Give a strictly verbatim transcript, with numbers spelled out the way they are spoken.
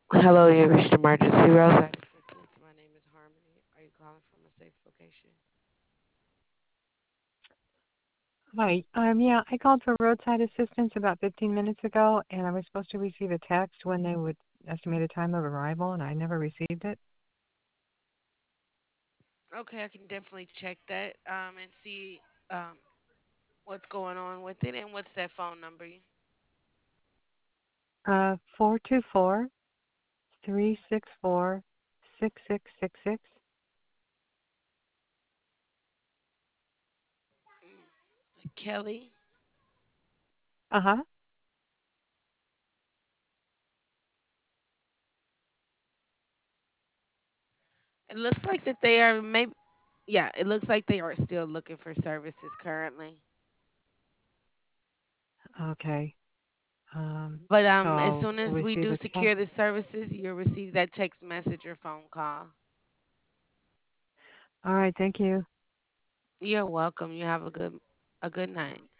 Hello, you reached emergency roadside assistance. My name is Harmony. Are you calling from a safe location? Hi. Um, yeah, I called for roadside assistance about fifteen minutes ago, and I was supposed to receive a text when they would estimate a time of arrival, and I never received it. Okay, I can definitely check that um, and see um, what's going on with it and what's that phone number. Uh, four two four three six four six six six six. Kelly. Uh huh. It looks like that they are maybe. Yeah, it looks like they are still looking for services currently. Okay. Um, But so um, as I'll soon as we receive do a text. secure the services, you'll receive that text message or phone call. All right. Thank you. You're welcome. You have a good a good night.